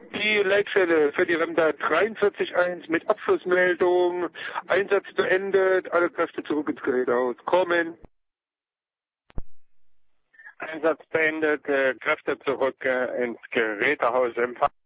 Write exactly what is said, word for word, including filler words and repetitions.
Die Leitstelle für die Lambda dreiundvierzig eins mit Abschlussmeldung. Einsatz beendet. Alle Kräfte zurück ins Gerätehaus. Kommen. Einsatz beendet. Äh, Kräfte zurück äh, ins Gerätehaus. Empfang.